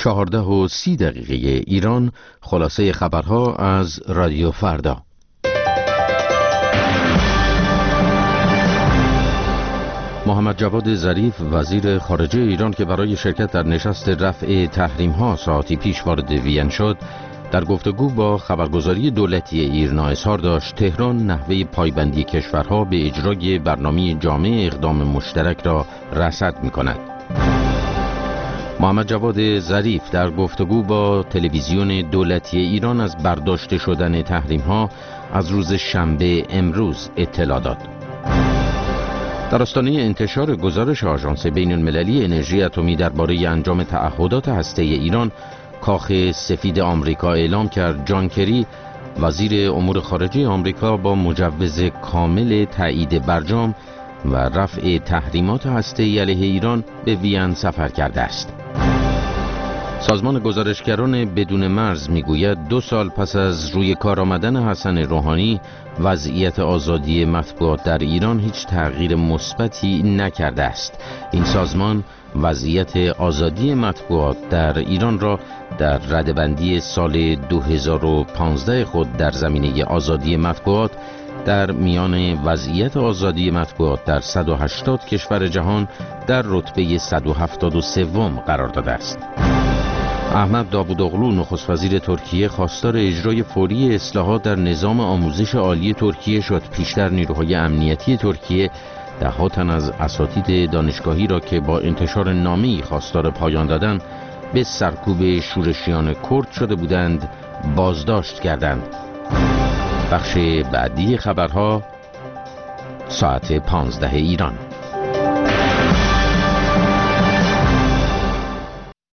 14:30 ایران. خلاصه خبرها از رادیو فردا. محمد جواد ظریف وزیر خارجه ایران که برای شرکت در نشست رفع تحریم‌ها ساعتی پیش وارد وین شد، در گفتگو با خبرگزاری دولتی ایرنا اظهار داشت تهران نحوه پایبندی کشورها به اجرای برنامه جامع اقدام مشترک را رصد می‌کند. محمد جواد ظریف در گفتگو با تلویزیون دولتی ایران از برداشته شدن تحریم‌ها از روز شنبه امروز اطلاع داد. در آستانه انتشار گزارش آژانس بین‌المللی انرژی اتمی درباره انجام تعهدات هسته‌ای ایران، کاخ سفید آمریکا اعلام کرد جان کری وزیر امور خارجه آمریکا با مجوز کامل تایید برجام و رفع تحریمات هسته‌ای علیه ایران به وین سفر کرده است. سازمان گزارشگران بدون مرز میگوید 2 سال پس از روی کار آمدن حسن روحانی، وضعیت آزادی مطبوعات در ایران هیچ تغییر مثبتی نکرده است. این سازمان وضعیت آزادی مطبوعات در ایران را در رده‌بندی سال 2015 خود در زمینه آزادی مطبوعات در میان وضعیت آزادی مطبوعات در 180 کشور جهان در رتبه 173 قرار داده است. احمد داوودوغلو نخست وزیر ترکیه خواستار اجرای فوری اصلاحات در نظام آموزش عالی ترکیه شد. پیشتر نیروهای امنیتی ترکیه 10 تن از اساتید دانشگاهی را که با انتشار نامه‌ای خواستار پایان دادن به سرکوب شورشیان کرد شده بودند بازداشت کردند. بخش بعدی خبرها ساعت 15 ایران.